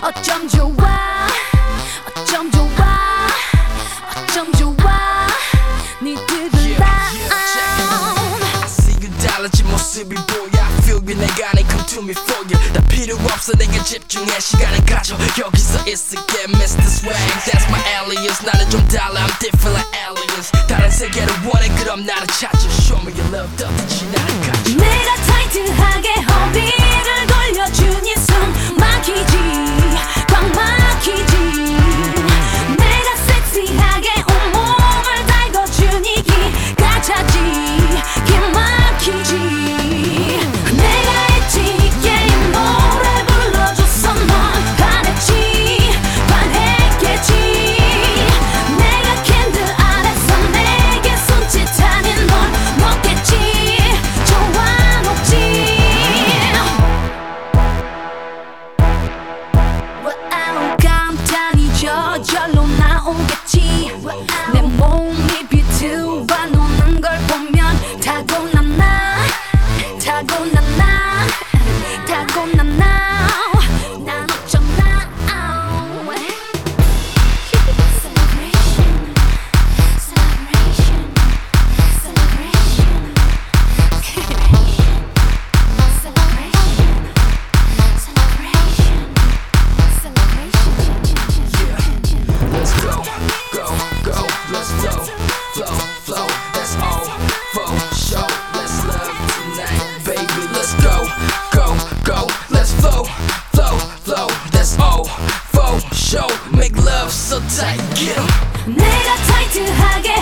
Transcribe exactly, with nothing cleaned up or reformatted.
어쩜 좋아 어쩜 좋아 어쩜 좋아 니들은 down See you 달라진 모습이 보여 Feel you 내가 아닌 come to me for you 나 필요 없어 내게 집중해 시간을 가져 여기서 있을게 Mister Swag That's my alias 나는 좀 달라 I'm different like aliens 다른 세계를 원해 그럼 나를 찾아 Show me your love 더 나를 가져 내가 타이트하게 허리를 돌려주니 숨 막히지 꽉 막히지 내가 섹시하게 온몸을 달궈주니 기가 차지 기 막히지 내가 엣지 있게 이 노래 불러줘서 넌 반했지 반했겠지 내가 캔들 아래서 내게 손짓하니 넌 먹겠지 좋아 먹지 감탄이 저절로 나오겠지 내 몸이 비트와 노는 걸 보면 타고났나 타고났나 타고났나 난 어쩌나 Celebration Celebration Celebration Let's go, go, go, let's flow, flow, flow, that's all for show. Let's love tonight, baby. Let's go, go, go, let's flow, flow, flow, that's all for show. Make love so tight, get 'em. 내가 타이트하게